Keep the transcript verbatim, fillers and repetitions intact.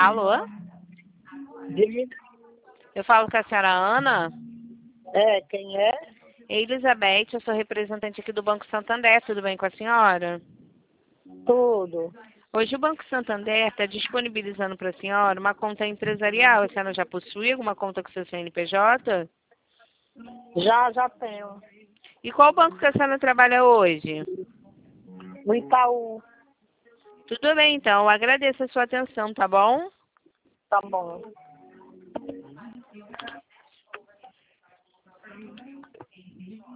Alô? Diga. Eu falo com a senhora Ana? É, quem é? Elizabeth, eu sou representante aqui do Banco Santander, tudo bem com a senhora? Tudo. Hoje o Banco Santander está disponibilizando para a senhora uma conta empresarial. A senhora já possui alguma conta com seu C N P J? Já, já tenho. E qual banco que a senhora trabalha hoje? No Itaú. Tudo bem, então. Eu agradeço a sua atenção, tá bom? Tá bom.